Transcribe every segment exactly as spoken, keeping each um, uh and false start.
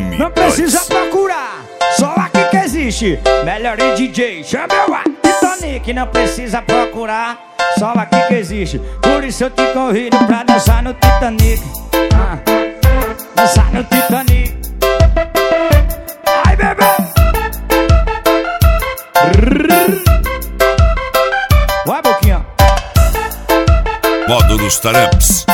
Volume Não precisa dois. procurar, só aqui que existe melhor D J, chama eu a Titanic. Não precisa procurar, só aqui que existe. Por isso eu te convido pra dançar no Titanic. ah, Dançar no Titanic. Ai, bebê. Vai, Boquinha. Módulos Taramps.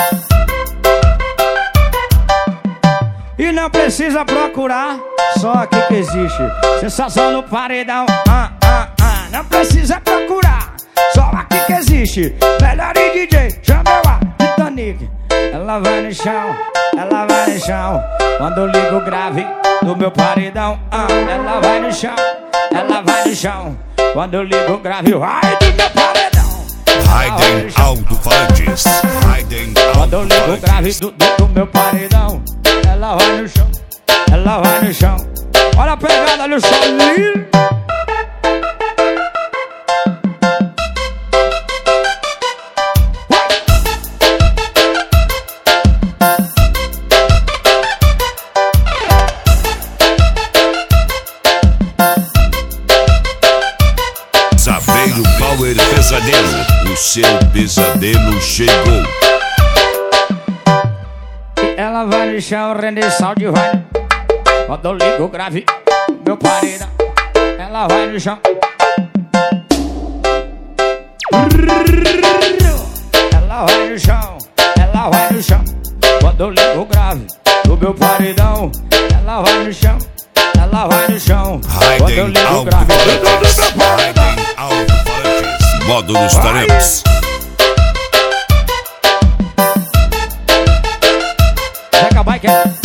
E não precisa procurar, só aqui que existe sensação no paredão. ah, ah, ah. Não precisa procurar, só aqui que existe melhor D J, chama eu a Titanic. Ela vai no chão, ela vai no chão quando eu ligo o grave do meu paredão. ah, Ela vai no chão, ela vai no chão quando eu ligo o grave, vai do meu paredão. Raiden Alto-Falantes. Raiden Quando eu ligo o grave Alto-Falantes. do, do, do meu paredão, ela vai no chão, ela vai no chão. Olha a pegada no chão. Zaveiro Power Pesadelo. O seu pesadelo chegou. Ela vai no chão, rende sal de vai. Quando eu ligo o grave, meu paredão, ela vai no chão. Ela vai no chão, ela vai no chão. Quando eu ligo o grave do meu paredão, ela vai no chão, ela vai no chão. Quando eu Raiden ligo o grave do meu Alto-Falantes. paredão. Raiden Alto-Falantes. Módulos Taramps. Vai acabar, quer?